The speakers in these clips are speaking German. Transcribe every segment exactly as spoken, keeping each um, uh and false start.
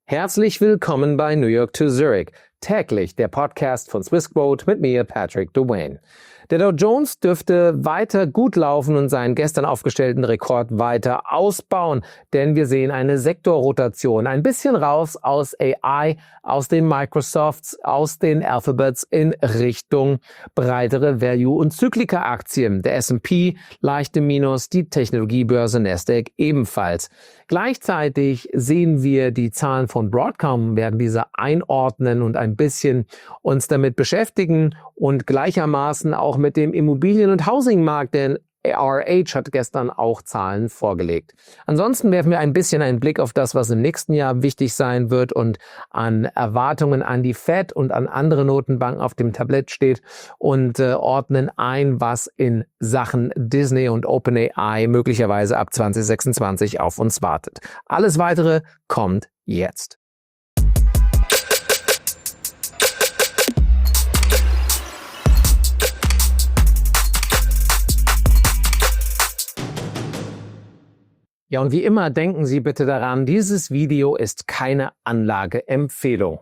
Herzlich willkommen bei New York to Zurich, täglich der Podcast von Swissquote mit mir, Patrick Dwayne. Der Dow Jones dürfte weiter gut laufen und seinen gestern aufgestellten Rekord weiter ausbauen, denn wir sehen eine Sektorrotation, ein bisschen raus aus A I, aus den Microsofts, aus den Alphabets in Richtung breitere Value- und Zyklika-Aktien. Der S und P leicht im Minus, die Technologiebörse Nasdaq ebenfalls. Gleichzeitig sehen wir die Zahlen von Broadcom, werden diese einordnen und ein bisschen uns damit beschäftigen und gleichermaßen auch mit dem Immobilien- und Housingmarkt, denn R H hat gestern auch Zahlen vorgelegt. Ansonsten werfen wir ein bisschen einen Blick auf das, was im nächsten Jahr wichtig sein wird und an Erwartungen an die Fed und an andere Notenbanken auf dem Tablett steht und äh, ordnen ein, was in Sachen Disney und OpenAI möglicherweise ab zwanzig sechsundzwanzig auf uns wartet. Alles Weitere kommt jetzt. Ja, und wie immer denken Sie bitte daran, dieses Video ist keine Anlageempfehlung.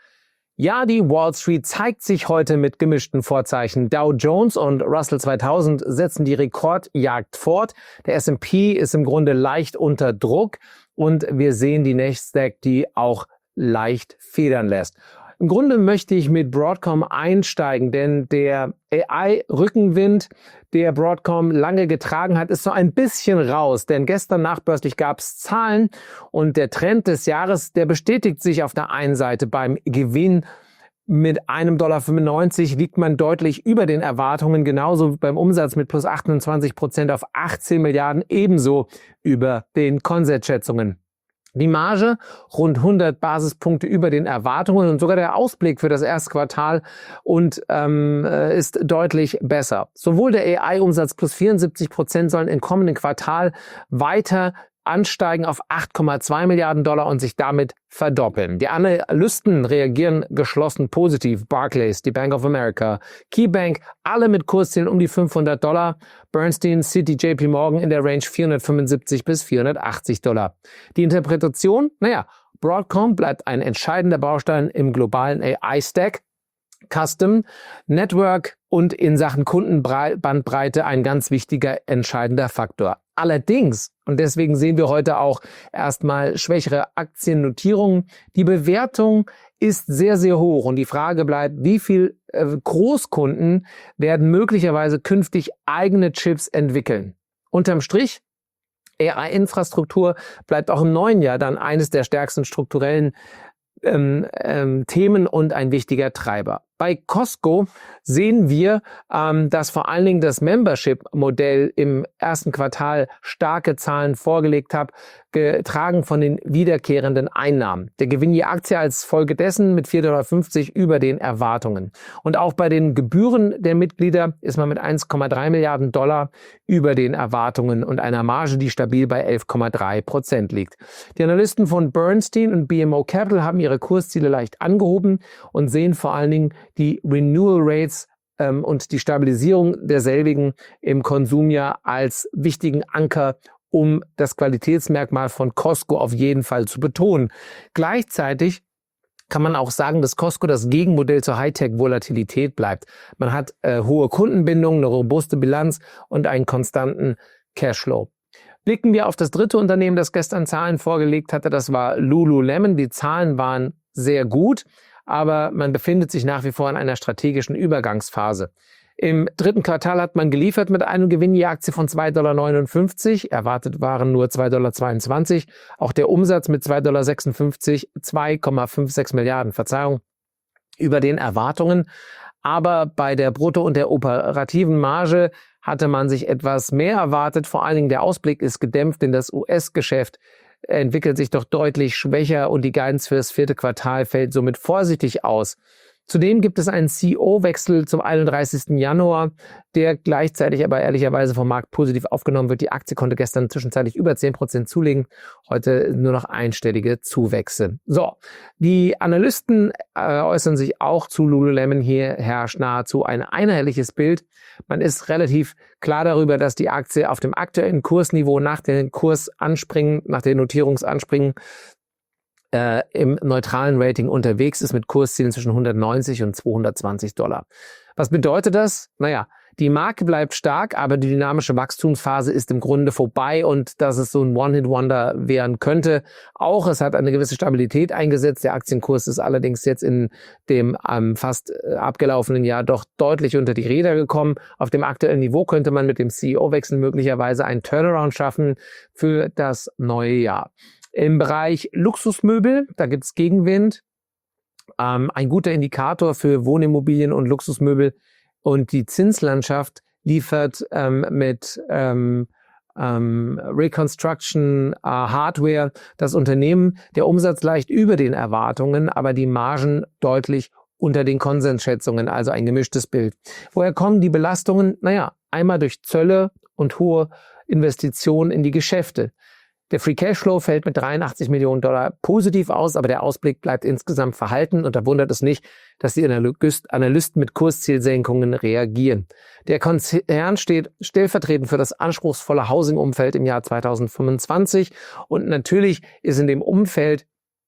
Ja, die Wall Street zeigt sich heute mit gemischten Vorzeichen. Dow Jones und Russell zweitausend setzen die Rekordjagd fort. Der S und P ist im Grunde leicht unter Druck und wir sehen die Nasdaq, die auch leicht federn lässt. Im Grunde möchte ich mit Broadcom einsteigen, denn der A I-Rückenwind, der Broadcom lange getragen hat, ist so ein bisschen raus. Denn gestern nachbörslich gab es Zahlen und der Trend des Jahres, der bestätigt sich auf der einen Seite beim Gewinn. Mit einem Dollar fünfundneunzig liegt man deutlich über den Erwartungen, genauso beim Umsatz mit plus achtundzwanzig Prozent auf achtzehn Milliarden, ebenso über den Consensus-Schätzungen. Die Marge rund hundert Basispunkte über den Erwartungen und sogar der Ausblick für das erste Quartal und ähm, ist deutlich besser. Sowohl der A I-Umsatz plus vierundsiebzig Prozent sollen im kommenden Quartal weiter ansteigen auf acht Komma zwei Milliarden Dollar und sich damit verdoppeln. Die Analysten reagieren geschlossen positiv. Barclays, die Bank of America, KeyBank, alle mit Kurszielen um die fünfhundert Dollar. Bernstein, Citi, J P Morgan in der Range vierhundertfünfundsiebzig bis vierhundertachtzig Dollar. Die Interpretation? Naja, Broadcom bleibt ein entscheidender Baustein im globalen A I-Stack. Custom, Network und in Sachen Kundenbandbreite ein ganz wichtiger, entscheidender Faktor. Allerdings, und deswegen sehen wir heute auch erstmal schwächere Aktiennotierungen, die Bewertung ist sehr, sehr hoch und die Frage bleibt, wie viel äh, Großkunden werden möglicherweise künftig eigene Chips entwickeln. Unterm Strich, A I-Infrastruktur bleibt auch im neuen Jahr dann eines der stärksten strukturellen Ähm, ähm, Themen und ein wichtiger Treiber. Bei Costco sehen wir, ähm, dass vor allen Dingen das Membership-Modell im ersten Quartal starke Zahlen vorgelegt hat, getragen von den wiederkehrenden Einnahmen. Der Gewinn je Aktie als Folge dessen mit vier Komma fünfzig Dollar über den Erwartungen. Und auch bei den Gebühren der Mitglieder ist man mit eins Komma drei Milliarden Dollar über den Erwartungen und einer Marge, die stabil bei elf Komma drei Prozent liegt. Die Analysten von Bernstein und B M O Capital haben ihre Kursziele leicht angehoben und sehen vor allen Dingen die Renewal Rates ähm, und die Stabilisierung derselbigen im Konsumjahr als wichtigen Anker, um das Qualitätsmerkmal von Costco auf jeden Fall zu betonen. Gleichzeitig kann man auch sagen, dass Costco das Gegenmodell zur Hightech-Volatilität bleibt. Man hat äh, hohe Kundenbindung, eine robuste Bilanz und einen konstanten Cashflow. Blicken wir auf das dritte Unternehmen, das gestern Zahlen vorgelegt hatte, das war Lululemon. Die Zahlen waren sehr gut, aber man befindet sich nach wie vor in einer strategischen Übergangsphase. Im dritten Quartal hat man geliefert mit einem Gewinn je Aktie von zwei Komma neunundfünfzig Dollar. Erwartet waren nur zwei Komma zweiundzwanzig Dollar. Auch der Umsatz mit zwei Komma sechsundfünfzig Dollar, zwei Komma sechsundfünfzig Milliarden, Verzeihung, über den Erwartungen. Aber bei der Brutto- und der operativen Marge hatte man sich etwas mehr erwartet. Vor allen Dingen der Ausblick ist gedämpft, denn das U S-Geschäft entwickelt sich doch deutlich schwächer und die Guidance für das vierte Quartal fällt somit vorsichtig aus. Zudem gibt es einen C E O-Wechsel zum einunddreißigsten Januar, der gleichzeitig aber ehrlicherweise vom Markt positiv aufgenommen wird. Die Aktie konnte gestern zwischenzeitlich über zehn Prozent zulegen, heute nur noch einstellige Zuwächse. So, die Analysten äh, äußern sich auch zu Lululemon. Hier herrscht nahezu ein einheitliches Bild. Man ist relativ klar darüber, dass die Aktie auf dem aktuellen Kursniveau nach den Kursanspringen, nach den Notierungsanspringen äh, im neutralen Rating unterwegs ist mit Kurszielen zwischen hundertneunzig und zweihundertzwanzig Dollar. Was bedeutet das? Naja, die Marke bleibt stark, aber die dynamische Wachstumsphase ist im Grunde vorbei und dass es so ein One-Hit-Wonder werden könnte. Auch es hat eine gewisse Stabilität eingesetzt. Der Aktienkurs ist allerdings jetzt in dem ähm, fast äh, abgelaufenen Jahr doch deutlich unter die Räder gekommen. Auf dem aktuellen Niveau könnte man mit dem C E O-Wechsel möglicherweise einen Turnaround schaffen für das neue Jahr. Im Bereich Luxusmöbel, da gibt es Gegenwind. Ähm, ein guter Indikator für Wohnimmobilien und Luxusmöbel. Und die Zinslandschaft liefert ähm, mit ähm, ähm, Reconstruction äh, Hardware das Unternehmen. Der Umsatz leicht über den Erwartungen, aber die Margen deutlich unter den Konsensschätzungen, also ein gemischtes Bild. Woher kommen die Belastungen? Naja, einmal durch Zölle und hohe Investitionen in die Geschäfte. Der Free Cashflow fällt mit dreiundachtzig Millionen Dollar positiv aus, aber der Ausblick bleibt insgesamt verhalten und da wundert es nicht, dass die Analysten mit Kurszielsenkungen reagieren. Der Konzern steht stellvertretend für das anspruchsvolle Housing-Umfeld im Jahr zweitausendfünfundzwanzig und natürlich ist in dem Umfeld,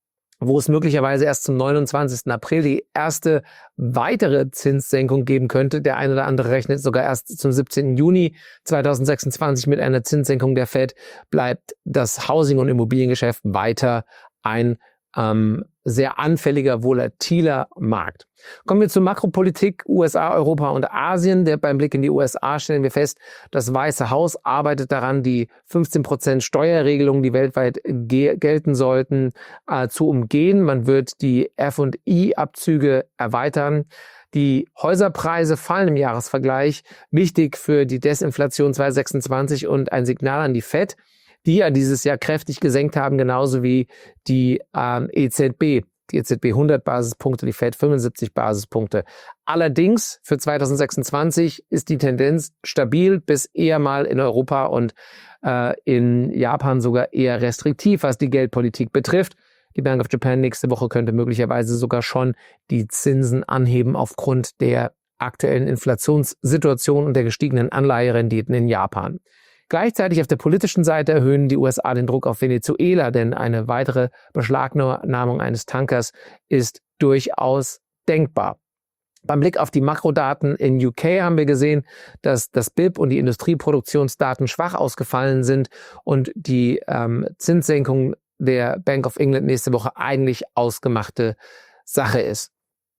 wo es möglicherweise erst zum neunundzwanzigsten April die erste weitere Zinssenkung geben könnte. Der eine oder andere rechnet sogar erst zum siebzehnten Juni zweitausendsechsundzwanzig mit einer Zinssenkung der Fed, bleibt das Housing- und Immobiliengeschäft weiter ein ähm, sehr anfälliger, volatiler Markt. Kommen wir zur Makropolitik U S A, Europa und Asien. Der, beim Blick in die U S A stellen wir fest, das Weiße Haus arbeitet daran, die fünfzehn Prozent Steuerregelungen, die weltweit ge- gelten sollten, äh, zu umgehen. Man wird die F und I-Abzüge erweitern. Die Häuserpreise fallen im Jahresvergleich. Wichtig für die Desinflation zweitausendsechsundzwanzig und ein Signal an die Fed, die ja dieses Jahr kräftig gesenkt haben, genauso wie die ähm, E Z B. Die E Z B hundert Basispunkte, die Fed fünfundsiebzig Basispunkte. Allerdings für zweitausendsechsundzwanzig ist die Tendenz stabil bis eher mal in Europa und äh, in Japan sogar eher restriktiv, was die Geldpolitik betrifft. Die Bank of Japan nächste Woche könnte möglicherweise sogar schon die Zinsen anheben aufgrund der aktuellen Inflationssituation und der gestiegenen Anleiherenditen in Japan. Gleichzeitig auf der politischen Seite erhöhen die U S A den Druck auf Venezuela, denn eine weitere Beschlagnahmung eines Tankers ist durchaus denkbar. Beim Blick auf die Makrodaten in U K haben wir gesehen, dass das B I P und die Industrieproduktionsdaten schwach ausgefallen sind und die ähm, Zinssenkung der Bank of England nächste Woche eigentlich ausgemachte Sache ist.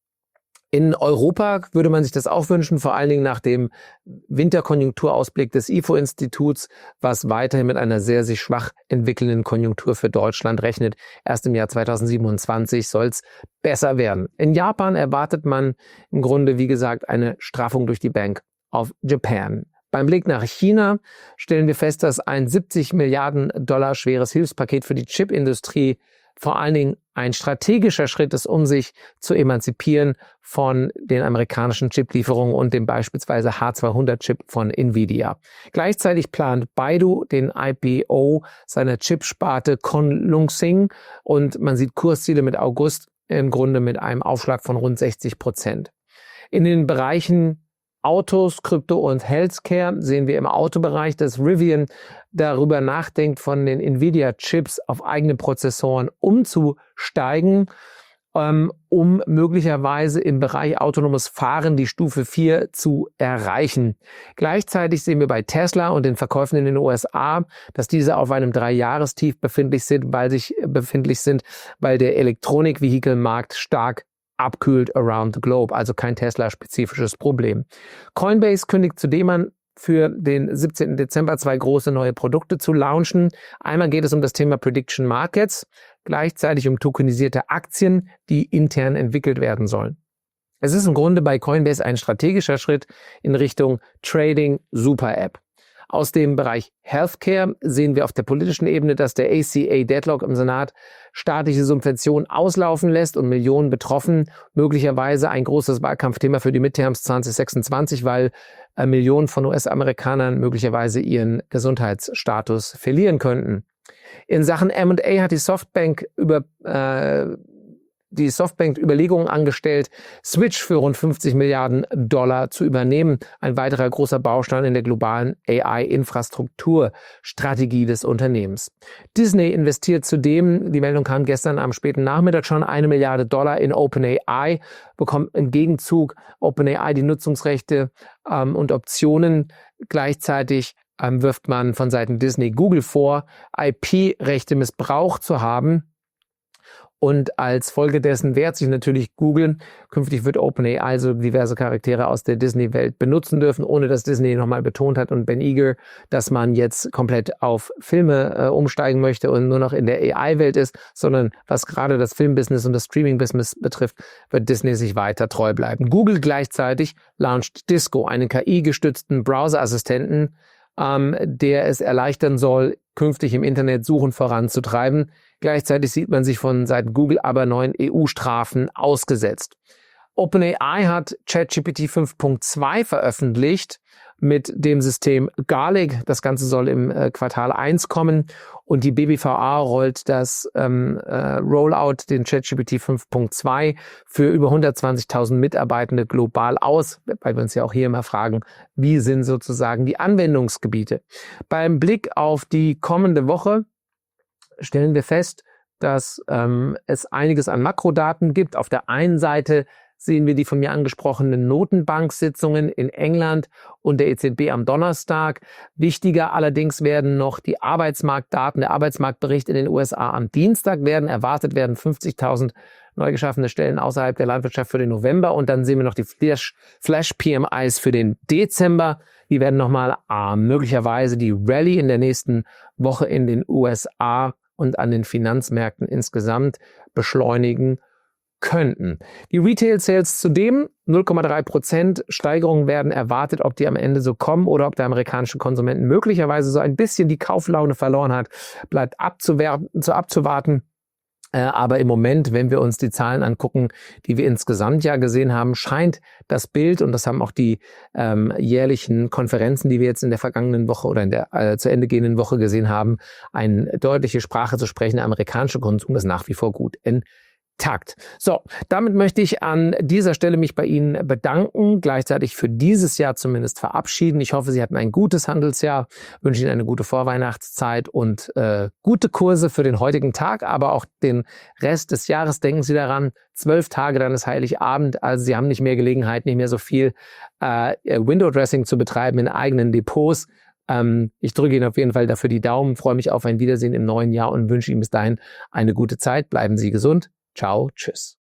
In Europa würde man sich das auch wünschen, vor allen Dingen nach dem Winterkonjunkturausblick des I F O-Instituts, was weiterhin mit einer sehr sich schwach entwickelnden Konjunktur für Deutschland rechnet. Erst im Jahr zweitausendsiebenundzwanzig soll es besser werden. In Japan erwartet man im Grunde, wie gesagt, eine Straffung durch die Bank of Japan. Beim Blick nach China stellen wir fest, dass ein siebzig Milliarden Dollar schweres Hilfspaket für die Chipindustrie vor allen Dingen ein strategischer Schritt ist, um sich zu emanzipieren von den amerikanischen Chiplieferungen und dem beispielsweise H zweihundert-Chip von Nvidia. Gleichzeitig plant Baidu den I P O seiner Chipsparte Conluxing und man sieht Kursziele mit August im Grunde mit einem Aufschlag von rund sechzig Prozent. In den Bereichen Autos, Krypto und Healthcare sehen wir im Autobereich, dass Rivian darüber nachdenkt, von den Nvidia-Chips auf eigene Prozessoren umzusteigen, ähm, um möglicherweise im Bereich autonomes Fahren die Stufe vier zu erreichen. Gleichzeitig sehen wir bei Tesla und den Verkäufen in den U S A, dass diese auf einem Dreijahrestief befindlich sind, weil sich befindlich sind, weil der Elektronik-Vehikelmarkt stark abkühlt around the globe, also kein Tesla-spezifisches Problem. Coinbase kündigt zudem an, für den siebzehnten Dezember zwei große neue Produkte zu launchen. Einmal geht es um das Thema Prediction Markets, gleichzeitig um tokenisierte Aktien, die intern entwickelt werden sollen. Es ist im Grunde bei Coinbase ein strategischer Schritt in Richtung Trading Super App. Aus dem Bereich Healthcare sehen wir auf der politischen Ebene, dass der A C A-Deadlock im Senat staatliche Subventionen auslaufen lässt und Millionen betroffen. Möglicherweise ein großes Wahlkampfthema für die Midterms zweitausendsechsundzwanzig, weil äh, Millionen von U S-Amerikanern möglicherweise ihren Gesundheitsstatus verlieren könnten. In Sachen M und A hat die Softbank über äh, die Softbank Überlegungen angestellt, Switch für rund fünfzig Milliarden Dollar zu übernehmen. Ein weiterer großer Baustein in der globalen A I-Infrastrukturstrategie des Unternehmens. Disney investiert zudem, die Meldung kam gestern am späten Nachmittag schon, eine Milliarde Dollar in OpenAI, bekommt im Gegenzug OpenAI die Nutzungsrechte ähm, und Optionen. Gleichzeitig ähm, wirft man von Seiten Disney Google vor, I P-Rechte missbraucht zu haben. Und als Folge dessen wehrt sich natürlich Google. Künftig wird OpenAI also diverse Charaktere aus der Disney-Welt benutzen dürfen, ohne dass Disney nochmal betont hat und Ben Iger, dass man jetzt komplett auf Filme äh, umsteigen möchte und nur noch in der A I-Welt ist, sondern was gerade das Filmbusiness und das Streaming-Business betrifft, wird Disney sich weiter treu bleiben. Google gleichzeitig launcht Disco, einen K I-gestützten Browser-Assistenten, ähm, der es erleichtern soll, künftig im Internet Suchen voranzutreiben. Gleichzeitig sieht man sich von Seiten Google aber neuen E U-Strafen ausgesetzt. OpenAI hat ChatGPT fünf Punkt zwei veröffentlicht mit dem System Garlic. Das Ganze soll im äh, Quartal eins kommen und die B B V A rollt das ähm, äh, Rollout, den ChatGPT fünf Punkt zwei, für über hundertzwanzigtausend Mitarbeitende global aus, weil wir uns ja auch hier immer fragen, wie sind sozusagen die Anwendungsgebiete. Beim Blick auf die kommende Woche stellen wir fest, dass ähm, es einiges an Makrodaten gibt. Auf der einen Seite sehen wir die von mir angesprochenen Notenbank-Sitzungen in England und der E Z B am Donnerstag. Wichtiger allerdings werden noch die Arbeitsmarktdaten. Der Arbeitsmarktbericht in den U S A am Dienstag werden erwartet werden fünfzigtausend neu geschaffene Stellen außerhalb der Landwirtschaft für den November. Und dann sehen wir noch die Flash-P M Is für den Dezember. Die werden nochmal äh, möglicherweise die Rallye in der nächsten Woche in den U S A und an den Finanzmärkten insgesamt beschleunigen könnten. Die Retail-Sales zudem, null Komma drei Prozent Steigerungen werden erwartet. Ob die am Ende so kommen oder ob der amerikanische Konsument möglicherweise so ein bisschen die Kauflaune verloren hat, bleibt abzuwarten. Zu abzuwarten. Aber im Moment, wenn wir uns die Zahlen angucken, die wir insgesamt ja gesehen haben, scheint das Bild, und das haben auch die ähm, jährlichen Konferenzen, die wir jetzt in der vergangenen Woche oder in der äh, zu Ende gehenden Woche gesehen haben, eine deutliche Sprache zu sprechen. Der amerikanische Konsum ist nach wie vor gut in Takt. So, damit möchte ich an dieser Stelle mich bei Ihnen bedanken, gleichzeitig für dieses Jahr zumindest verabschieden. Ich hoffe, Sie hatten ein gutes Handelsjahr, wünsche Ihnen eine gute Vorweihnachtszeit und äh, gute Kurse für den heutigen Tag, aber auch den Rest des Jahres. Denken Sie daran, zwölf Tage, dann ist Heiligabend, also Sie haben nicht mehr Gelegenheit, nicht mehr so viel äh, Window-Dressing zu betreiben in eigenen Depots. Ähm, ich drücke Ihnen auf jeden Fall dafür die Daumen, freue mich auf ein Wiedersehen im neuen Jahr und wünsche Ihnen bis dahin eine gute Zeit. Bleiben Sie gesund. Ciao, tschüss.